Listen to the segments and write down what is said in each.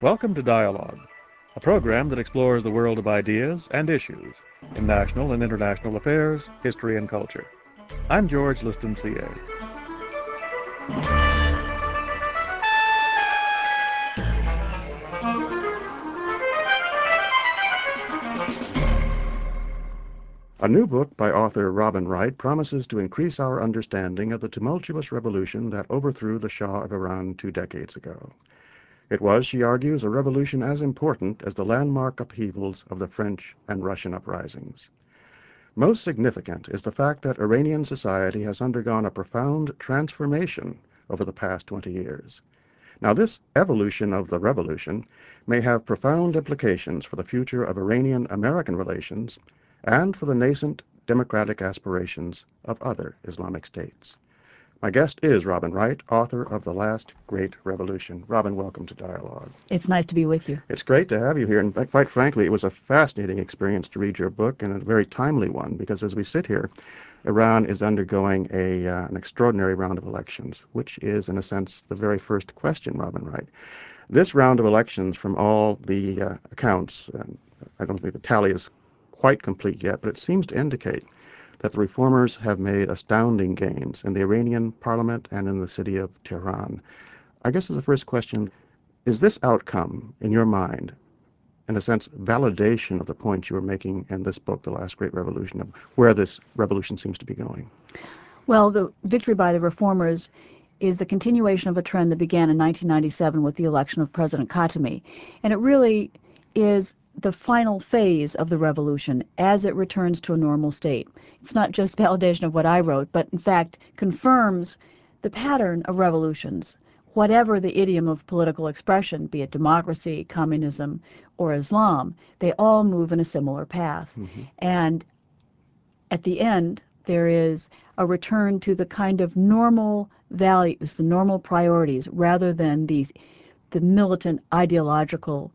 Welcome to Dialogue, a program that explores the world of ideas and issues in national and international affairs, history, and culture. I'm George Liston, CA. A new book by author Robin Wright promises to increase our understanding of the tumultuous revolution that overthrew the Shah of Iran 2 decades ago. It was, she argues, a revolution as important as the landmark upheavals of the French and Russian uprisings. Most significant is the fact that Iranian society has undergone a profound transformation over the past 20 years. Now, this evolution of the revolution may have profound implications for the future of Iranian-American relations and for the nascent democratic aspirations of other Islamic states. My guest is Robin Wright, author of The Last Great Revolution. Robin, welcome to Dialogue. It's nice to be with you. It's great to have you here, and quite frankly, it was a fascinating experience to read your book, and a very timely one, because as we sit here, Iran is undergoing an extraordinary round of elections, which is, in a sense, the very first question, Robin Wright. This round of elections, from all the accounts, I don't think the tally is quite complete yet, but it seems to indicate that the reformers have made astounding gains in the Iranian parliament and in the city of Tehran. I guess as a first question, is this outcome, in your mind, in a sense, validation of the point you were making in this book, The Last Great Revolution, of where this revolution seems to be going? Well, the victory by the reformers is the continuation of a trend that began in 1997 with the election of President Khatami. And it really is the final phase of the revolution as it returns to a normal state. It's not just validation of what I wrote, but in fact confirms the pattern of revolutions. Whatever the idiom of political expression, be it democracy, communism, or Islam, they all move in a similar path. Mm-hmm. And at the end, there is a return to the kind of normal values, the normal priorities, rather than the militant ideological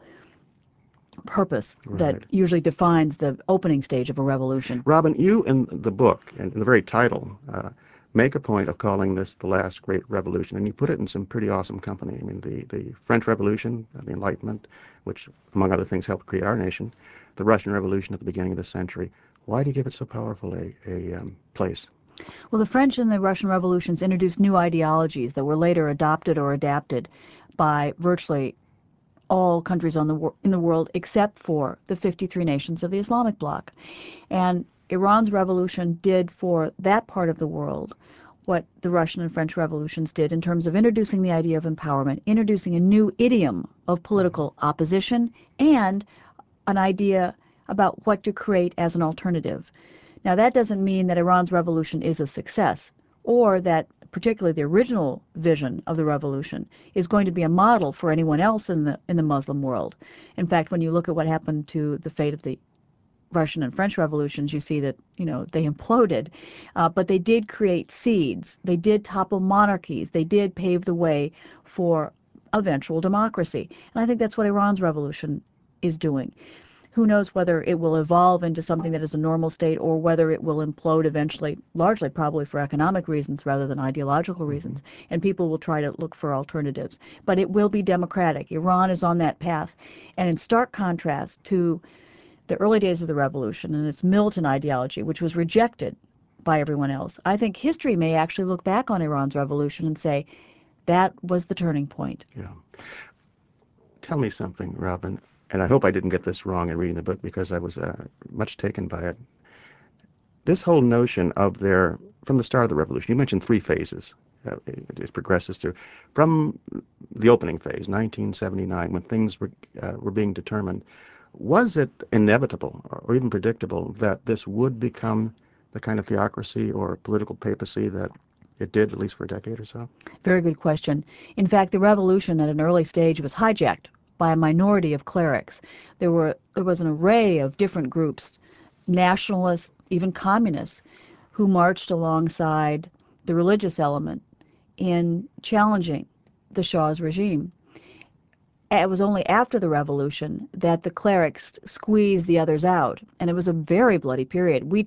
purpose that usually defines the opening stage of a revolution. Robin, you in the book, and in the very title, make a point of calling this the last great revolution, and you put it in some pretty awesome company. I mean, the French Revolution, the Enlightenment, which, among other things, helped create our nation, the Russian Revolution at the beginning of the century. Why do you give it so powerful a place? Well, the French and the Russian revolutions introduced new ideologies that were later adopted or adapted by virtually all countries in the world except for the 53 nations of the Islamic bloc. And Iran's revolution did for that part of the world what the Russian and French revolutions did in terms of introducing the idea of empowerment, introducing a new idiom of political opposition, and an idea about what to create as an alternative. Now, that doesn't mean that Iran's revolution is a success, or that particularly the original vision of the revolution is going to be a model for anyone else in the Muslim world. In fact, when you look at what happened to the fate of the Russian and French revolutions, you see that, they imploded. But they did create seeds. They did topple monarchies. They did pave the way for eventual democracy. And I think that's what Iran's revolution is doing. Who knows whether it will evolve into something that is a normal state or whether it will implode eventually, largely probably for economic reasons rather than ideological reasons. And people will try to look for alternatives. But it will be democratic. Iran is on that path. And in stark contrast to the early days of the revolution and its militant ideology, which was rejected by everyone else, I think history may actually look back on Iran's revolution and say that was the turning point. Yeah. Tell me something, Robin. And I hope I didn't get this wrong in reading the book because I was much taken by it. This whole notion of from the start of the revolution, you mentioned three phases. It progresses through. From the opening phase, 1979, when things were being determined, was it inevitable or even predictable that this would become the kind of theocracy or political papacy that it did, at least for a decade or so? Very good question. In fact, the revolution at an early stage was hijacked by a minority of clerics. There was an array of different groups, nationalists, even communists, who marched alongside the religious element in challenging the Shah's regime. It was only after the revolution that the clerics squeezed the others out, and it was a very bloody period. We tend to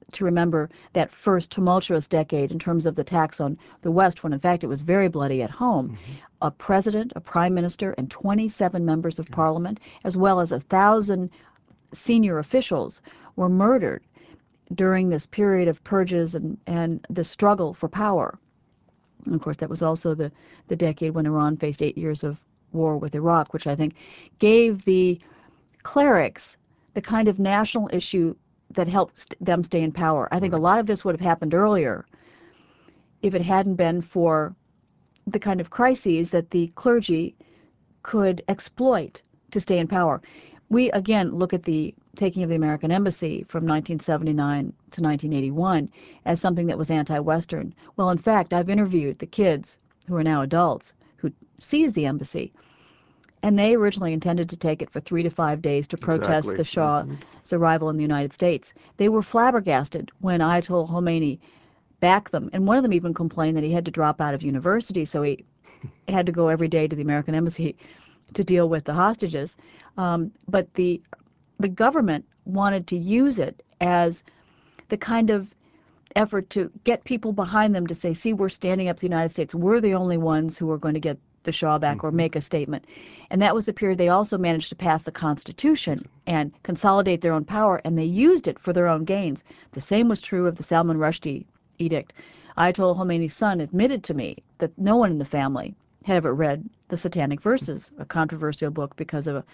to remember that first tumultuous decade in terms of the attacks on the West, when in fact it was very bloody at home. A president, a prime minister, and 27 members of parliament, as well as 1,000 senior officials, were murdered during this period of purges and the struggle for power. And of course, that was also the decade when Iran faced 8 years of war with Iraq, which I think gave the clerics the kind of national issue that helped them stay in power. I think a lot of this would have happened earlier if it hadn't been for the kind of crises that the clergy could exploit to stay in power. We, again, look at the taking of the American embassy from 1979 to 1981 as something that was anti-Western. Well, in fact, I've interviewed the kids who are now adults who seized the embassy, and they originally intended to take it for 3 to 5 days to protest Exactly. the Shah's arrival in the United States. They were flabbergasted when Ayatollah Khomeini backed them, and one of them even complained that he had to drop out of university, so he had to go every day to the American embassy to deal with the hostages. But the government wanted to use it as the kind of effort to get people behind them to say, see, we're standing up to the United States. We're the only ones who are going to get the Shah back or make a statement. And that was the period they also managed to pass the Constitution and consolidate their own power, and they used it for their own gains. The same was true of the Salman Rushdie edict. Ayatollah Khomeini's son admitted to me that no one in the family had ever read the Satanic Verses, a controversial book because of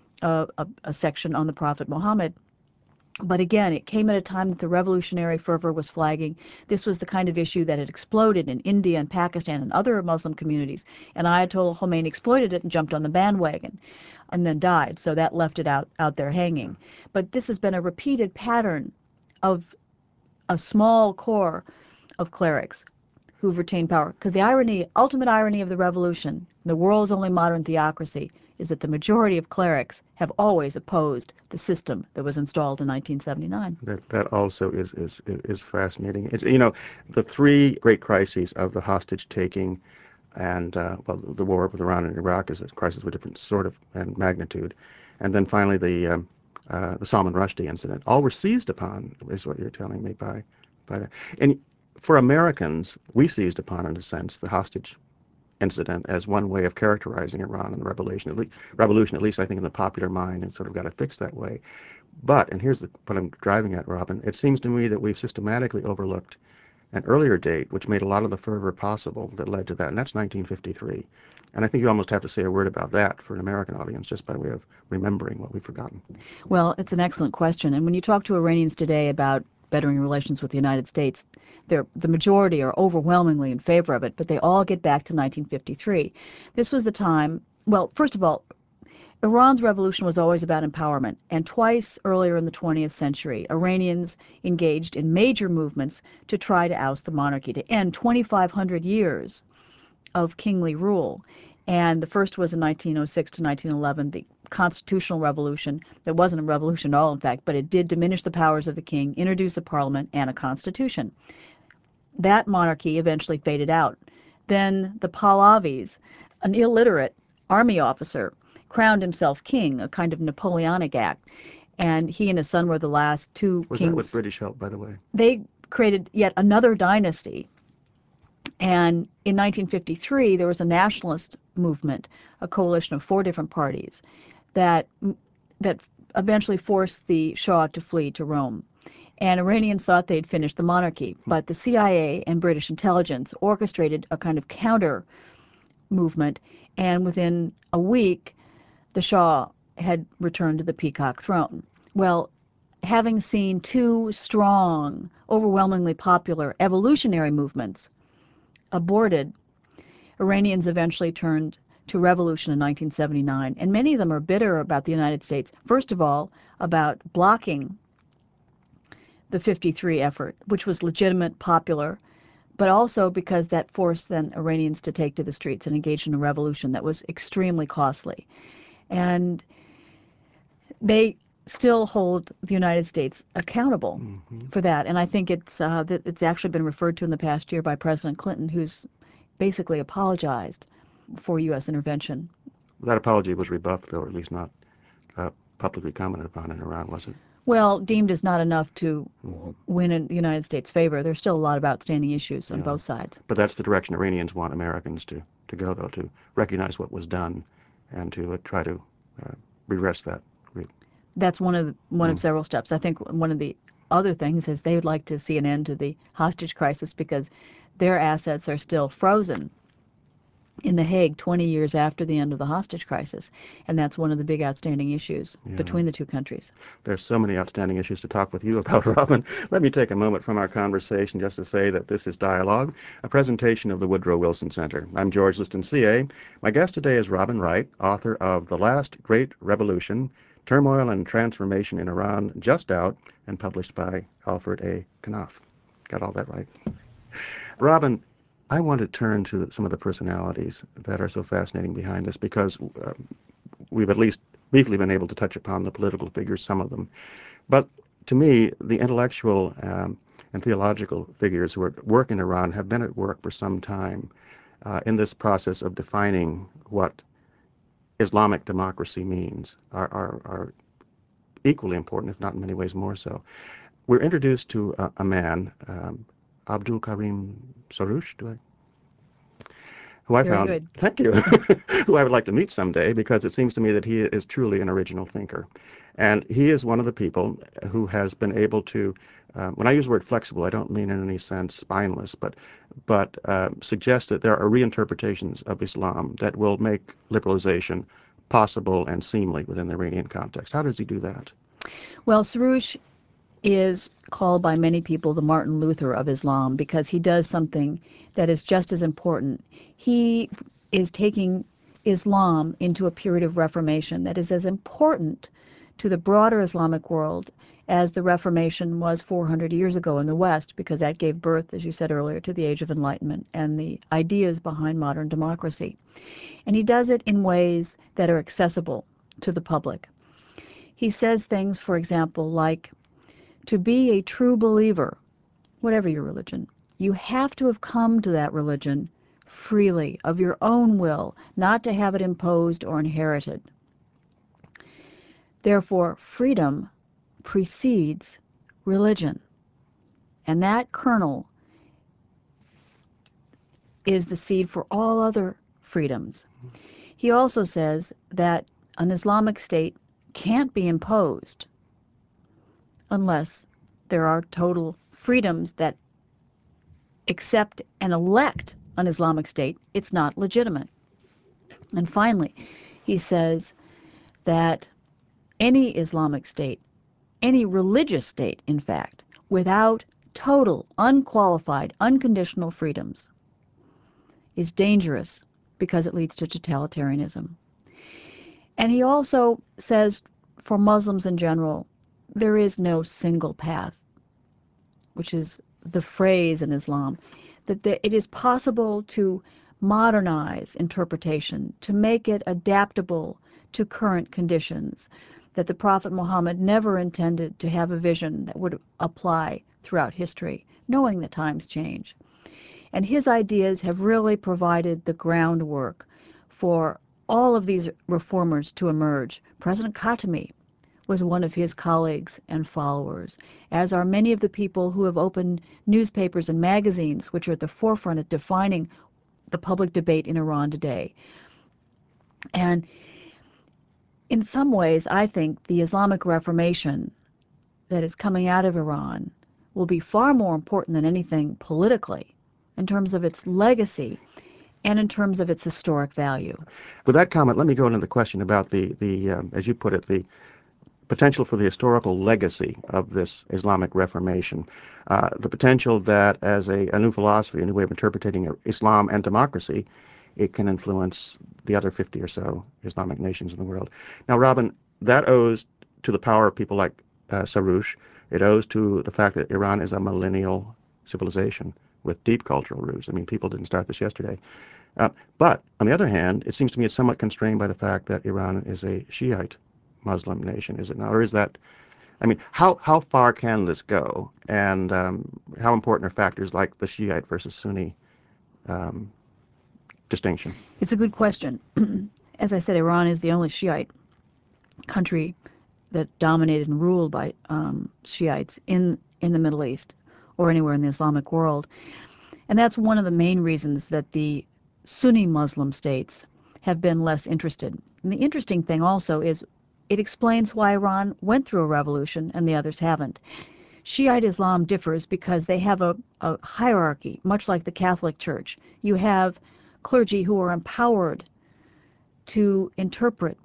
a section on the Prophet Muhammad. But again, it came at a time that the revolutionary fervor was flagging. This was the kind of issue that had exploded in India and Pakistan and other Muslim communities. And Ayatollah Khomeini exploited it and jumped on the bandwagon and then died. So that left it out there hanging. But this has been a repeated pattern of a small core of clerics who've retained power. Because the irony, ultimate irony of the revolution, the world's only modern theocracy, is that the majority of clerics have always opposed the system that was installed in 1979. That also is fascinating. It's, you know, the three great crises of the hostage taking and well, the war with Iran and Iraq is a crisis of a different sort of and magnitude, and then finally the Salman Rushdie incident, all were seized upon, is what you're telling me by that. And for Americans, we seized upon, in a sense, the hostage incident as one way of characterizing Iran and the revolution, at least I think in the popular mind, and sort of got it fixed that way. But, and here's what I'm driving at, Robin, it seems to me that we've systematically overlooked an earlier date which made a lot of the fervor possible that led to that, and that's 1953. And I think you almost have to say a word about that for an American audience, just by way of remembering what we've forgotten. Well, it's an excellent question. And when you talk to Iranians today about bettering relations with the United States, the majority are overwhelmingly in favor of it, but they all get back to 1953. This was the time, well, first of all, Iran's revolution was always about empowerment, and twice earlier in the 20th century, Iranians engaged in major movements to try to oust the monarchy, to end 2,500 years of kingly rule. And the first was in 1906 to 1911, the constitutional revolution. That wasn't a revolution at all, in fact, but it did diminish the powers of the king, introduce a parliament and a constitution. That monarchy eventually faded out. Then the Pahlavis, an illiterate army officer, crowned himself king, a kind of Napoleonic act. And he and his son were the last two Was kings. that with British help, by the way? They created yet another dynasty. And in 1953, there was a nationalist movement, a coalition of 4 different parties, that that eventually forced the Shah to flee to Rome. And Iranians thought they'd finished the monarchy, but the CIA and British intelligence orchestrated a kind of counter movement, and within a week, the Shah had returned to the peacock throne. Well, having seen two strong, overwhelmingly popular evolutionary movements aborted, Iranians eventually turned to revolution in 1979, and many of them are bitter about the United States. First of all, about blocking the 53 effort, which was legitimate, popular, but also because that forced then Iranians to take to the streets and engage in a revolution that was extremely costly. And they still hold the United States accountable for that. And I think it's actually been referred to in the past year by President Clinton, who's basically apologized for U.S. intervention. That apology was rebuffed, though, or at least not publicly commented upon in Iran, was it? Well, deemed as not enough to Hmm. win in the United States' favor. There's still a lot of outstanding issues on Yeah. both sides. But that's the direction Iranians want Americans to go, though, to recognize what was done and to try to uh, redress that. That's one of Mm. several steps. I think one of the other things is they would like to see an end to the hostage crisis because their assets are still frozen in The Hague 20 years after the end of the hostage crisis. And that's one of the big outstanding issues Yeah. between the two countries. There's so many outstanding issues to talk with you about, Robin. Let me take a moment from our conversation just to say that this is Dialogue, a presentation of the Woodrow Wilson Center. I'm George Liston, CA. My guest today is Robin Wright, author of The Last Great Revolution, Turmoil and Transformation in Iran, just out and published by Alfred A. Knopf. Got all that right. Robin, I want to turn to some of the personalities that are so fascinating behind this because we've at least briefly been able to touch upon the political figures, some of them. But to me, the intellectual and theological figures who work in Iran have been at work for some time in this process of defining what Islamic democracy means, are equally important, if not in many ways more so. We're introduced to a man, Abdul Karim Soroush, who I Very found, good. thank you, who I would like to meet someday because it seems to me that he is truly an original thinker. And he is one of the people who has been able to, when I use the word flexible, I don't mean in any sense spineless, but suggest that there are reinterpretations of Islam that will make liberalization possible and seemly within the Iranian context. How does he do that? Well, Soroush is called by many people the Martin Luther of Islam because he does something that is just as important. He is taking Islam into a period of reformation that is as important to the broader Islamic world as the Reformation was 400 years ago in the West, because that gave birth, as you said earlier, to the Age of Enlightenment and the ideas behind modern democracy. And he does it in ways that are accessible to the public. He says things, for example, like, to be a true believer, whatever your religion, you have to have come to that religion freely, of your own will, not to have it imposed or inherited. Therefore, freedom precedes religion. And that kernel is the seed for all other freedoms. He also says that an Islamic state can't be imposed unless there are total freedoms that accept and elect an Islamic state. It's not legitimate. And finally, he says that any Islamic state, any religious state, in fact, without total, unqualified, unconditional freedoms is dangerous because it leads to totalitarianism. And he also says for Muslims in general, there is no single path, which is the phrase in Islam, that it is possible to modernize interpretation, to make it adaptable to current conditions, that the Prophet Muhammad never intended to have a vision that would apply throughout history, knowing that times change. And his ideas have really provided the groundwork for all of these reformers to emerge. President Khatami was one of his colleagues and followers, as are many of the people who have opened newspapers and magazines, which are at the forefront of defining the public debate in Iran today. And in some ways, I think the Islamic Reformation that is coming out of Iran will be far more important than anything politically in terms of its legacy and in terms of its historic value. With that comment, let me go into the question about as you put it, the potential for the historical legacy of this Islamic Reformation, the potential that as a new philosophy, a new way of interpreting Islam and democracy, it can influence the other 50 or so Islamic nations in the world. Now, Robin, that owes to the power of people like Sarouche. It owes to the fact that Iran is a millennial civilization with deep cultural roots. I mean, people didn't start this yesterday. Uh, but on the other hand, it seems to me it's somewhat constrained by the fact that Iran is a Shiite Muslim nation, is it not? Or is that, I mean, how far can this go? And how important are factors like the Shiite versus Sunni um, distinction? It's a good question. As I said, Iran is the only Shiite country that dominated and ruled by Shiites in the Middle East or anywhere in the Islamic world. And that's one of the main reasons that the Sunni Muslim states have been less interested. And the interesting thing also is it explains why Iran went through a revolution and the others haven't. Shiite Islam differs because they have a hierarchy, much like the Catholic Church. You have clergy who are empowered to interpret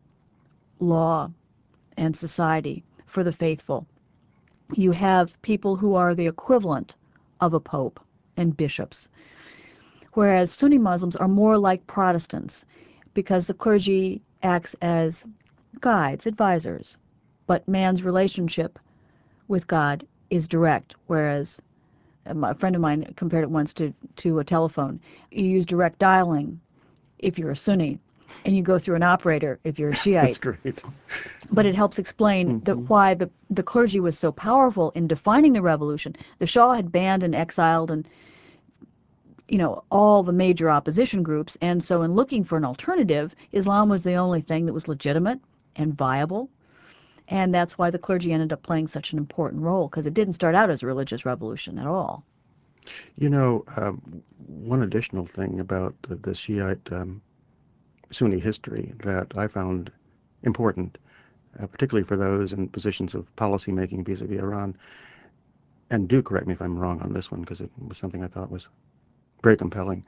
law and society for the faithful. You have people who are the equivalent of a pope and bishops, whereas Sunni Muslims are more like Protestants because the clergy acts as guides, advisors, but man's relationship with God is direct, whereas a friend of mine compared it once to a telephone. You use direct dialing if you're a Sunni, and you go through an operator if you're a That's Shiite. great. But it helps explain why the clergy was so powerful in defining the revolution. The Shah had banned and exiled and all the major opposition groups, and so in looking for an alternative, Islam was the only thing that was legitimate and viable. And that's why the clergy ended up playing such an important role, because it didn't start out as a religious revolution at all. You know, one additional thing about the Shiite Sunni history that I found important, particularly for those in positions of policy making vis-a-vis Iran, and do correct me if I'm wrong on this one because it was something I thought was very compelling,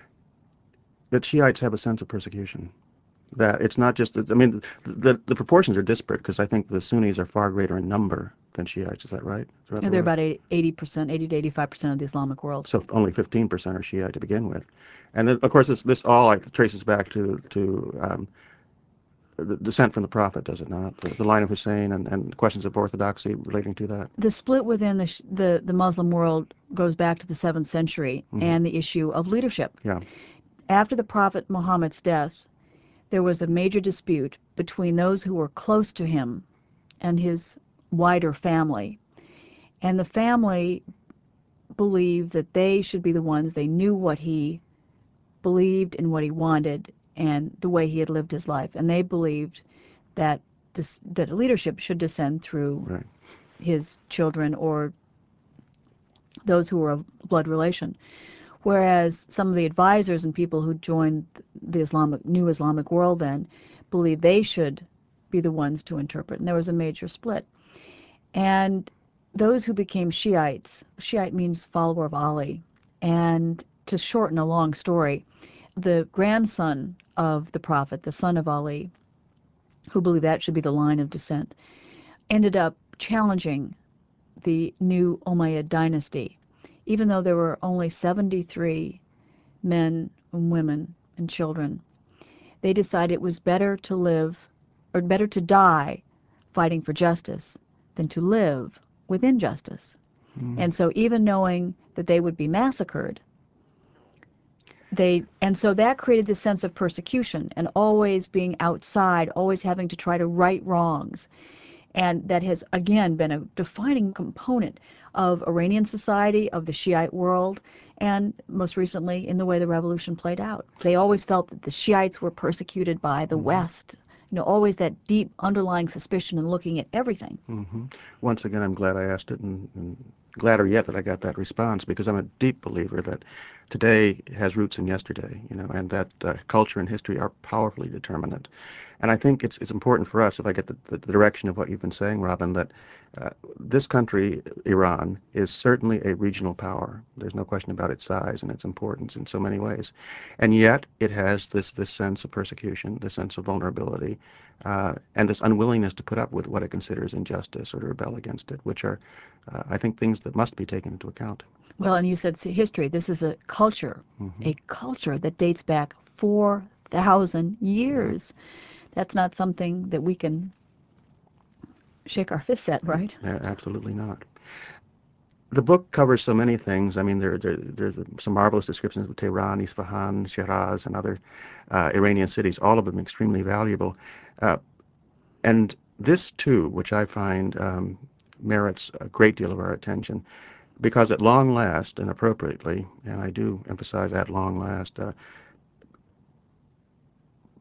that Shiites have a sense of persecution. That it's not just, I mean, the proportions are disparate because I think the Sunnis are far greater in number than Shiites. Is that right? Is that They're right? about 80%, 80 to 85% of the Islamic world. So only 15% are Shiite to begin with. And then, of course, this all traces back to the descent from the Prophet, does it not? The line of Hussein and questions of orthodoxy relating to that. The split within the Muslim world goes back to the 7th century and the issue of leadership. Yeah. After the Prophet Muhammad's death, there was a major dispute between those who were close to him and his wider family. And the family believed that they should be the ones, they knew what he believed and what he wanted and the way he had lived his life. And they believed that that leadership should descend through Right. his children or those who were of blood relation. Whereas some of the advisors and people who joined the new Islamic world then believed they should be the ones to interpret. And there was a major split. And those who became Shiites, Shiite means follower of Ali. And to shorten a long story, the grandson of the Prophet, the son of Ali, who believed that should be the line of descent, ended up challenging the new Umayyad dynasty, even though there were only 73 men and women and children. They decided it was better to live, or better to die fighting for justice than to live with injustice. And so even knowing that they would be massacred, and so that created this sense of persecution and always being outside, always having to try to right wrongs. And that has, again, been a defining component of Iranian society, of the Shiite world, and most recently in the way the revolution played out. They always felt that the Shiites were persecuted by the West. Always that deep underlying suspicion and looking at everything. Once again, I'm glad I asked it, and gladder yet that I got that response, because I'm a deep believer that today has roots in yesterday, and that culture and history are powerfully determinant. And I think it's important for us, if I get the direction of what you've been saying, Robin, that this country, Iran, is certainly a regional power. There's no question about its size and its importance in so many ways. And yet it has this sense of persecution, this sense of vulnerability, and this unwillingness to put up with what it considers injustice or to rebel against it, which are, I think, things that must be taken into account. Well, and you said history. This is a culture that dates back 4,000 years. That's not something that we can shake our fists at, right? Absolutely not. The book covers so many things. I mean, there's some marvelous descriptions of Tehran, Isfahan, Shiraz, and other Iranian cities, all of them extremely valuable. Uh, and this, too, which I find merits a great deal of our attention, because at long last, and appropriately, and I do emphasize at long last,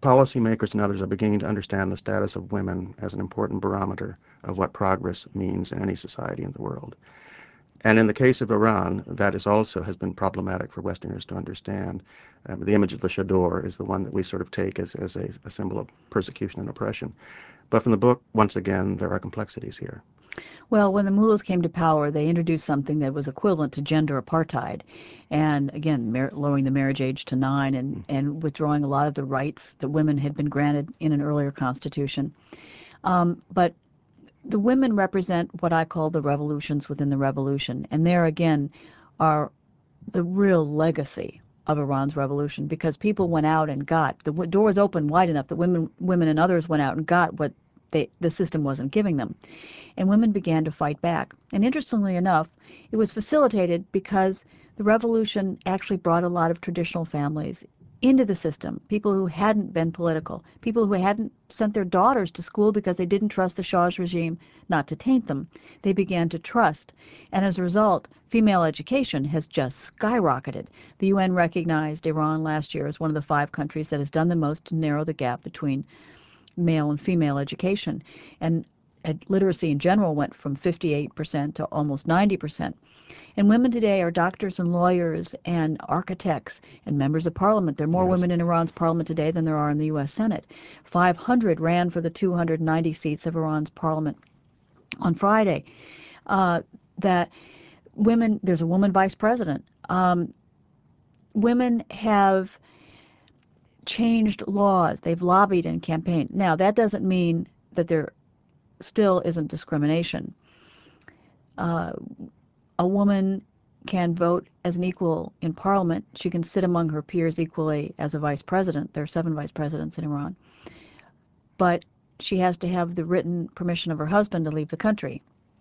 policymakers and others are beginning to understand the status of women as an important barometer of what progress means in any society in the world. And in the case of Iran, that is also has been problematic for Westerners to understand. The image of the chador is the one that we sort of take as a symbol of persecution and oppression. But from the book, once again, there are complexities here. Well, when the mullahs came to power, they introduced something that was equivalent to gender apartheid. And again, lowering the marriage age to 9 and withdrawing a lot of the rights that women had been granted in an earlier constitution. But the women represent what I call the revolutions within the revolution. And there again are the real legacy of Iran's revolution, because people went out and got the doors open wide enough that women and others went out and got what the system wasn't giving them. And women began to fight back. And interestingly enough, it was facilitated because the revolution actually brought a lot of traditional families into the system, people who hadn't been political, people who hadn't sent their daughters to school because they didn't trust the Shah's regime not to taint them. They began to trust. And as a result, female education has just skyrocketed. The UN recognized Iran last year as one of the 5 countries that has done the most to narrow the gap between male and female education. And literacy in general went from 58% to almost 90%. And women today are doctors and lawyers and architects and members of parliament. There are more women in Iran's parliament today than there are in the U.S. Senate. 500 ran for the 290 seats of Iran's parliament on Friday. That women, there's a woman vice president. Women have changed laws. They've lobbied and campaigned. Now, that doesn't mean that there still isn't discrimination. A woman can vote as an equal in parliament. She can sit among her peers equally as a vice president. There are 7 vice presidents in Iran. But she has to have the written permission of her husband to leave the country.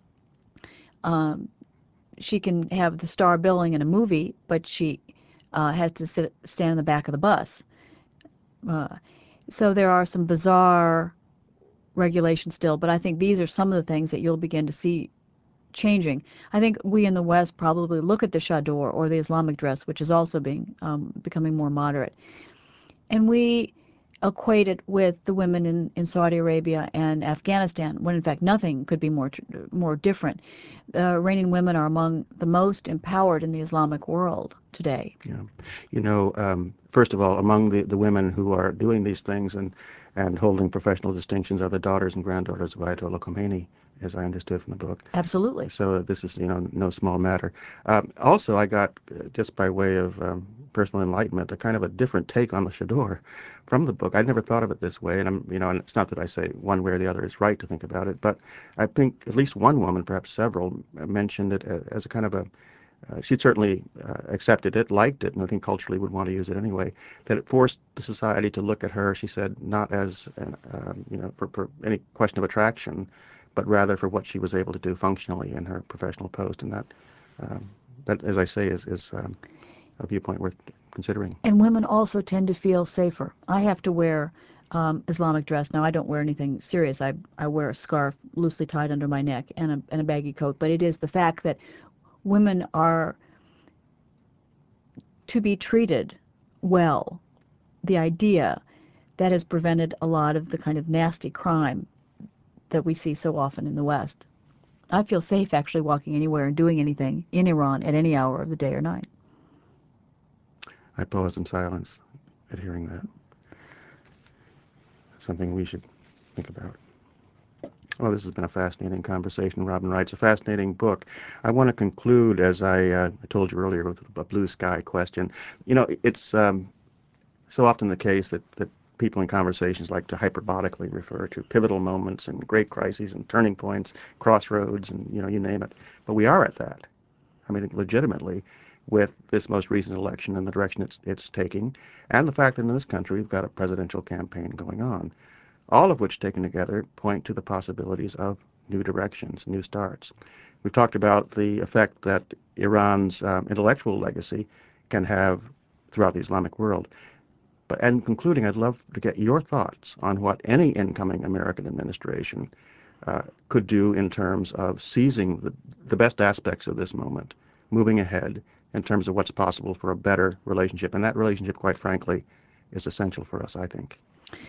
She can have the star billing in a movie, but she has to stand in the back of the bus. So there are some bizarre regulations still, but I think these are some of the things that you'll begin to see changing. I think we in the West probably look at the chador or the Islamic dress, which is also becoming more moderate, and we equate it with the women in Saudi Arabia and Afghanistan, when in fact nothing could be more different. Iranian women are among the most empowered in the Islamic world today. Yeah. First of all, among the women who are doing these things and holding professional distinctions are the daughters and granddaughters of Ayatollah Khomeini, as I understood from the book. Absolutely. So this is, no small matter. Also, I got, just by way of personal enlightenment, a kind of a different take on the chador from the book. I'd never thought of it this way, and and it's not that I say one way or the other is right to think about it, but I think at least one woman, perhaps several, mentioned it as a kind of a she'd certainly accepted it, liked it, and I think culturally would want to use it anyway. That it forced the society to look at her, she said, not as for any question of attraction, but rather for what she was able to do functionally in her professional post, and that, as I say, is a viewpoint worth considering. And women also tend to feel safer. I have to wear Islamic dress. Now, I don't wear anything serious. I wear a scarf loosely tied under my neck and a baggy coat. But it is the fact that women are to be treated well. The idea that has prevented a lot of the kind of nasty crime that we see so often in the West. I feel safe actually walking anywhere and doing anything in Iran at any hour of the day or night. I paused in silence at hearing that. Something we should think about. Well, this has been a fascinating conversation, Robin Wright. It's a fascinating book. I want to conclude, as I told you earlier, with a blue sky question. It's so often the case that people in conversations like to hyperbolically refer to pivotal moments and great crises and turning points, crossroads, and you name it. But we are at that. I mean, legitimately, with this most recent election and the direction it's taking, and the fact that in this country we've got a presidential campaign going on, all of which taken together point to the possibilities of new directions, new starts. We've talked about the effect that Iran's intellectual legacy can have throughout the Islamic world. But in concluding, I'd love to get your thoughts on what any incoming American administration could do in terms of seizing the best aspects of this moment, moving ahead in terms of what's possible for a better relationship. And that relationship, quite frankly, is essential for us, I think.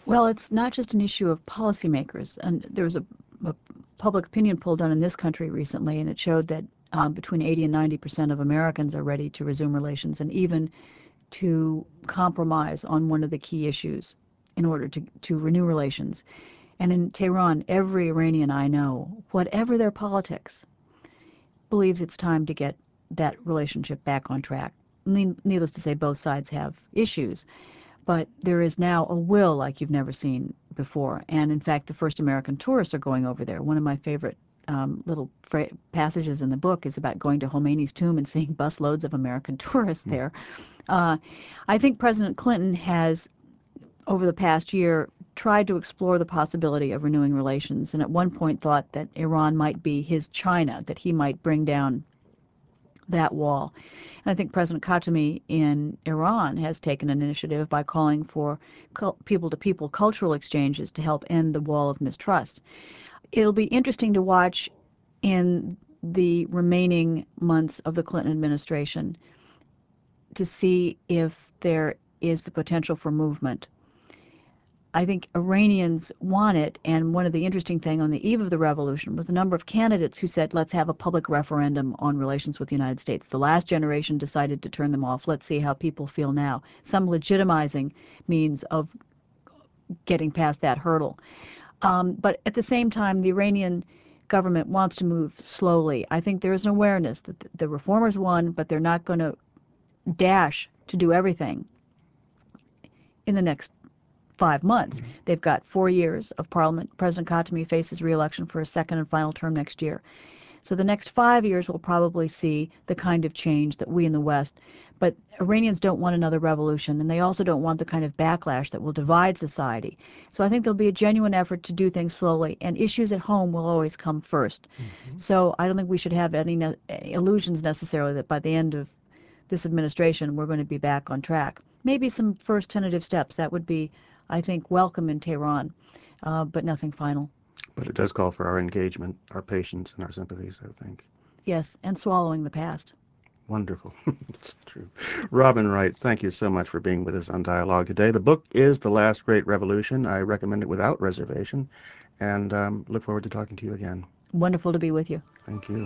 Well, it's not just an issue of policymakers. And there was a public opinion poll done in this country recently, and it showed that between 80 and 90% of Americans are ready to resume relations and even to compromise on one of the key issues in order to renew relations. And in Tehran, every Iranian I know, whatever their politics, believes it's time to get that relationship back on track. Needless to say, both sides have issues, but there is now a will like you've never seen before. And in fact, the first American tourists are going over there. One of my favorite little passages in the book is about going to Khomeini's tomb and seeing busloads of American tourists there. I think President Clinton has, over the past year, tried to explore the possibility of renewing relations, and at one point thought that Iran might be his China, that he might bring down that wall. And I think President Khatami in Iran has taken an initiative by calling for people-to-people cultural exchanges to help end the wall of mistrust. It'll be interesting to watch in the remaining months of the Clinton administration to see if there is the potential for movement. I think Iranians want it, and one of the interesting things on the eve of the revolution was the number of candidates who said, let's have a public referendum on relations with the United States. The last generation decided to turn them off. Let's see how people feel now. Some legitimizing means of getting past that hurdle. But at the same time, the Iranian government wants to move slowly. I think there is an awareness that the reformers won, but they're not going to dash to do everything in the next 5 months. They've got 4 years of parliament. President Khatami faces re-election for a second and final term next year. So the next 5 years will probably see the kind of change that we in the West. But Iranians don't want another revolution, and they also don't want the kind of backlash that will divide society. So I think there'll be a genuine effort to do things slowly, and issues at home will always come first. So I don't think we should have any illusions necessarily that by the end of this administration we're going to be back on track. Maybe some first tentative steps. That would be, I think, welcome in Tehran, but nothing final. But it does call for our engagement, our patience, and our sympathies, I think. Yes, and swallowing the past. Wonderful. It's true. Robin Wright, thank you so much for being with us on Dialogue today. The book is The Last Great Revolution. I recommend it without reservation, and look forward to talking to you again. Wonderful to be with you. Thank you.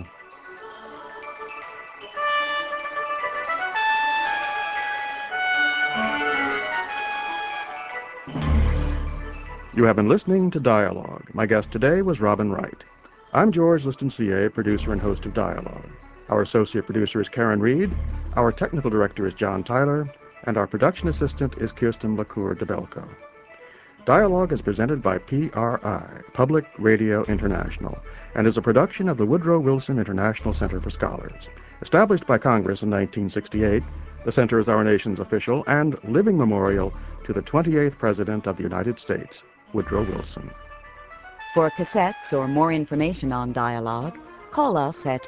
You have been listening to Dialogue. My guest today was Robin Wright. I'm George Listencier, producer and host of Dialogue. Our associate producer is Karen Reed, our technical director is John Tyler, and our production assistant is Kirsten LaCour DeBelco. Dialogue is presented by PRI, Public Radio International, and is a production of the Woodrow Wilson International Center for Scholars. Established by Congress in 1968, the center is our nation's official and living memorial to the 28th President of the United States, Woodrow Wilson. For cassettes or more information on Dialogue, call us at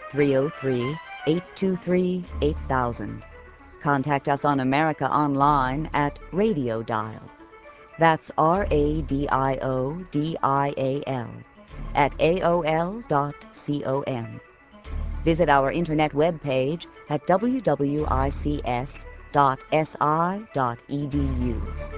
303-823-8000. Contact us on America Online at Radio Dial. That's RADIODIAL at AOL.com. Visit our internet webpage at wwics.si.edu.